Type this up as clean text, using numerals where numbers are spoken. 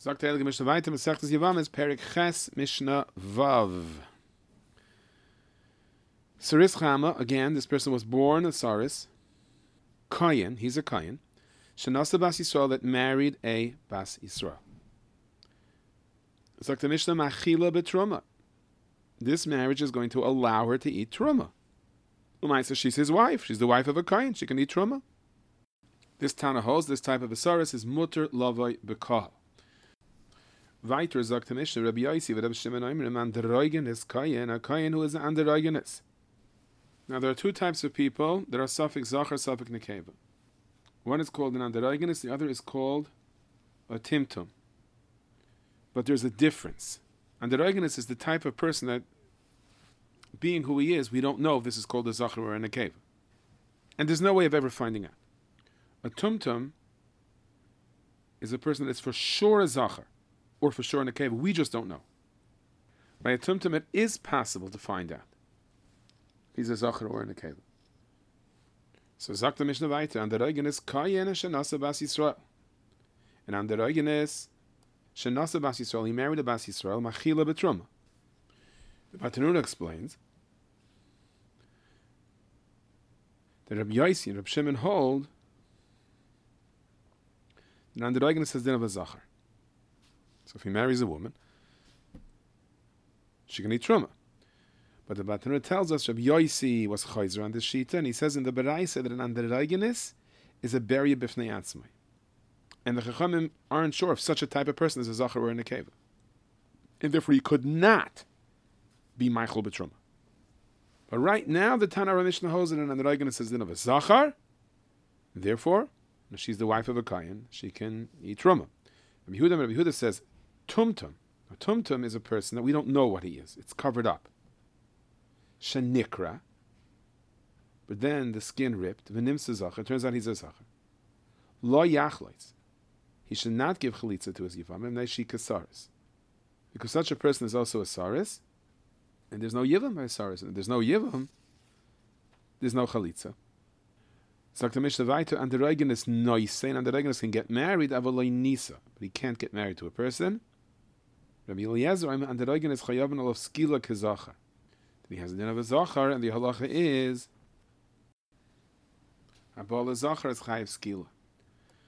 Sagt der Heilige Mishnah weiter, Masechtes Yevamos, Perek Ches, Mishnah Vav. Saris Chama, again, this person was born a Saris. Kayin, he's a Kayin. Shenasa Bas Yisrael, that married a Bas Yisrael. Sagt the Mishnah, Machila Betruma. This marriage is going to allow her to eat Truma. Umaisa, she's his wife. She's the wife of a Kayin. She can eat Truma. This Tana holds, this type of a Saris is Mutter Lavoi Bekal. Weiter sagt der Mishnah, Rabbi Yosi, Rabbi Shimon Omer, an der Reugenis Kayin, a Kayin who is an der Reugenis. Now there are two types of people. There are suffix Zachar, suffix Nekeva. One is called an Anderogenis, the other is called a Timtum. But there's a difference. Anderogenis is the type of person that, being who he is, we don't know if this is called a Zachar or a Nekeva. And there's no way of ever finding out. A Tumtum is a person that's for sure a Zachar, or for sure a Nekeva. We just don't know. By a Tumtum, it is possible to find out if he's a Zachar or a Nekeva. So sagt der Mishnah weiter, an der Reugenis Kayin Shenasa Bas Yisrael. And an der Reugenis Shenasa Bas Yisrael, he married a Bas Yisrael, Machila Betruma. The Batanura explains that Rabbi Yosi and Rabbi Shimon hold that an der Reugenis has din of a Zachar. So if he marries a woman, she can eat Truma. But the Batanura tells us Rabbi Yosi was chayzer on this shita, and he says in the Beraisa that an anderogenis is a beria b'fnei atzmai. And the Chachamim aren't sure if such a type of person is a Zachar or a Nekeva. And therefore he could not be Michael B'Truma. But right now the Tana Mishnah holds that an anderogenis is din of a Zachar, therefore, if she's the wife of a Kayin, she can eat Truma. Rabbi Yehuda says, Tumtum. A Tumtum is a person that we don't know what he is. It's covered up. Shanikra, but then the skin ripped. V'nimsa Zachar. It turns out he's a Zachar. Lo yachleitz. He should not give chalitza to his yivamim. Neishi kasaris, because such a person is also a saris, and there's no yivam by a saris, and there's no yivam, there's no chalitza. Sagt der Mishnah weiter, an der Reugenis noise, and an der Reugenis can get married, avaloi nisa, but he can't get married to a person. Rabbi Eliezer, an der Reugenis chayaven olof skila kezachar. He has a din of a Zachar, and the halacha is Abala Zachar is chayiv skila.